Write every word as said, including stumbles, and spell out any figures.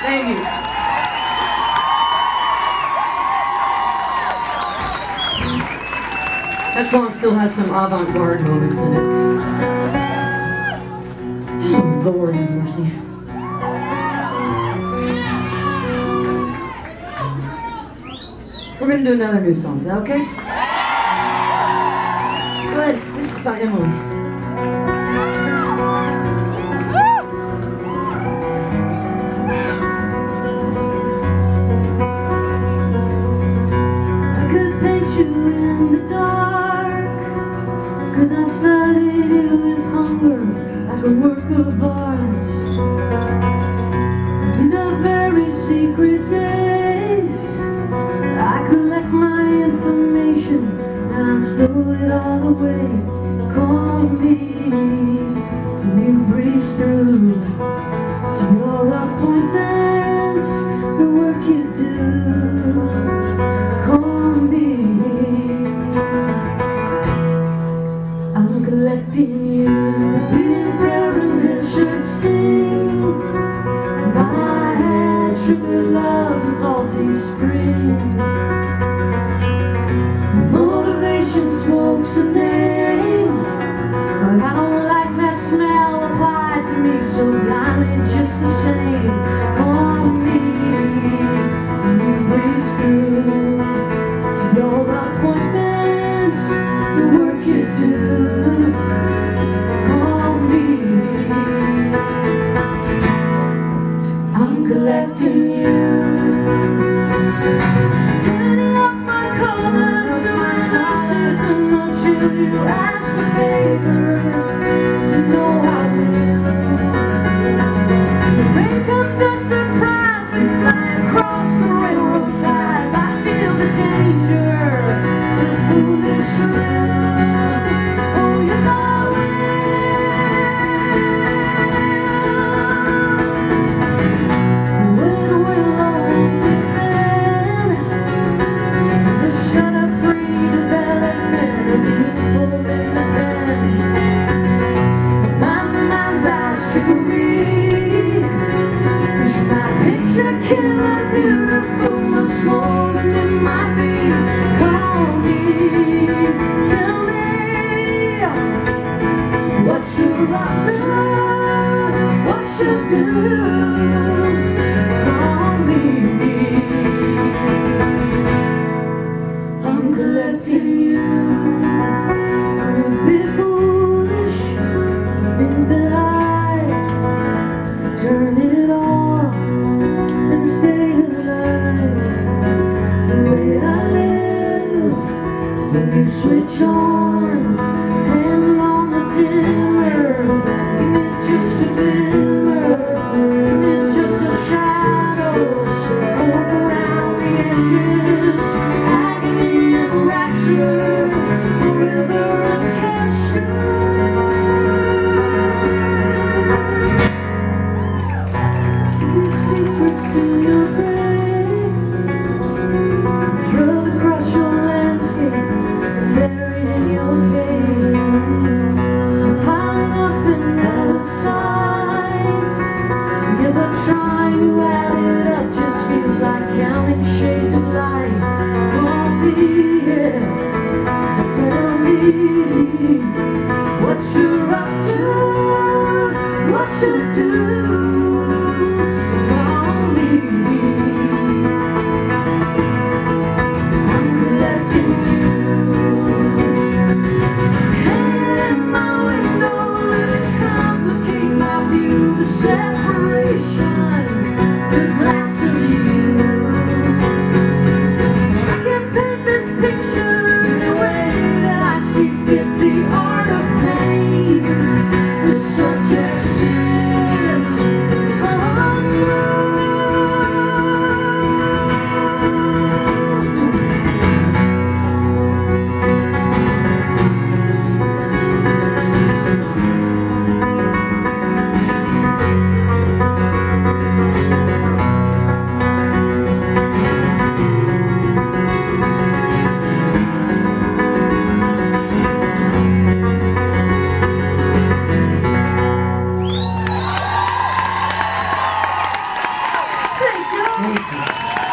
Thank you. That song still has some avant-garde moments in it. Lord have mercy. We're gonna do another new song. Is that okay? Good. This is by Emily. I could paint you in the dark, 'cause I've studied you with hunger like a work of art. These are very secret days. I collect my information and I stow it all away. Call me when you breeze through to your appointments, the work you do. Call me. I'm collecting you, beating prayer and shirt stain. My head, sugar, love, and faulty spring. Motivation smokes a name, but I don't like that smell applied to me so blindly, just the same. On me, when you breeze through to your appointments, the work you do. Call me. I'm collecting you. Turning up my colors to racism, not you. You ask a favor, you know I will. The rain comes as surprise, we fly across the railroad ties. I feel the danger, the foolish thrill. Oh yes, I will. When will open then? The shut up redevelopment of the unfolding the pen. My mind's eyes trickery, 'cause you might picture killer beautiful, much more than it might be. Call me, tell me what you're up to, what you do. Call me. I'm collecting you. I'm a bit foolish to think that I could turn it off and stay alive. The way I live, when you switch on, hand on the dimmer, give me just a glimmer, give me just a shadow, walk around the edges, agony and rapture, forever uncaptured. These secrets to your grave, drug across your landscape, buried in your cave. I'm piling up and out of sight. Yeah, but trying to add it up just feels like counting shades of light. Call me, yeah, tell me what you're up to, what you do. Call me. Thank you.